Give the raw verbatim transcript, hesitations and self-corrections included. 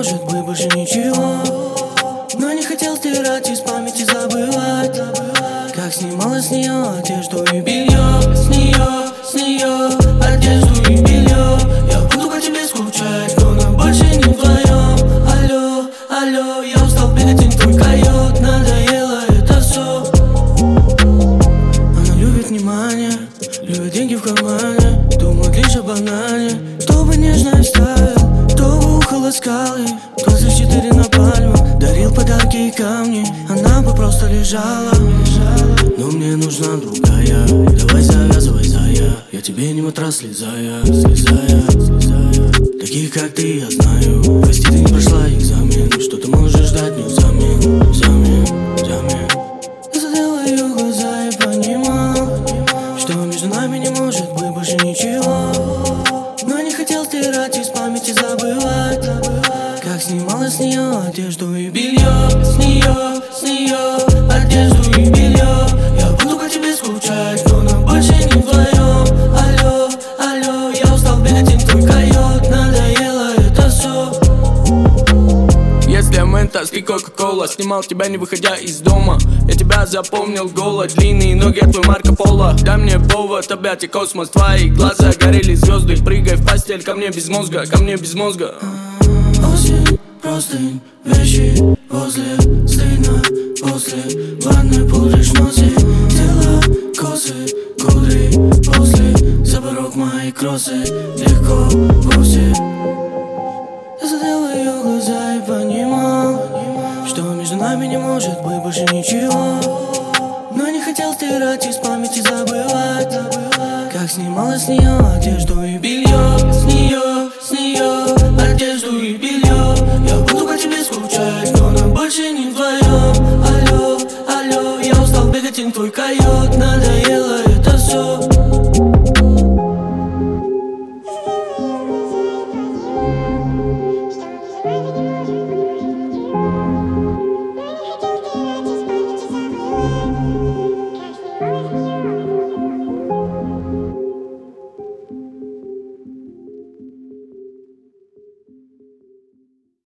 может быть больше ничего. Но не хотел стирать из памяти, забывать, как снимала с нее одежду и белье. С нее, с нее одежду и белье. Я буду по тебе скучать, но нам больше не вдвоем. Алло, алло, я устал бегать, и твой койот. Надоело это все. Она любит внимание, любит деньги в кармане, думает лишь о банане. Кто бы нежно оставил, кто бы ухо ласкал ей. Двадцать четыре на пальмах, дарил подарки и камни. Она бы просто лежала, но мне нужна другая. Давай завязывай, зая, я тебе не матрас, слезая, слезая, слезая. Таких как ты я знаю, прости, ты не прошла экзамен. Что ты можешь ждать мне взамен, взамен, взамен. Я смотрел в ее глаза и понимал, что между нами не может быть больше ничего. Но не хотел стирать из памяти, забывать, как снимала с нее одежду и белье. С нее, с нее одежду и белье. Я буду по тебе скучать, но нам больше не вдвоем. Алло, алло, я устал бегать, и твой койот. Надоело это все. Если ментос и кока-кола, снимал тебя не выходя из дома. Я тебя запомнил голо, длинные ноги, а твой Марко Поло. Дай мне повод, объятий космос, твои глаза горели звезды. Прыгай в постель ко мне без мозга, ко мне без мозга. Осень, простынь, вещи возле, стыдно после ванны, пудришь носы. Тело, косы, кудри после, за порог мои кроссы, легко вовсе. Я смотрел в ее глаза и понимал, что между нами не может быть больше ничего. Но не хотел стирать из памяти, забывать, как снимала с нее одежду и белье. С нее, с нее одежду и белье. Я буду по тебе скучать, но нам больше не вдвоем. Алло, алло, я устал бегать, и твой койот. Надо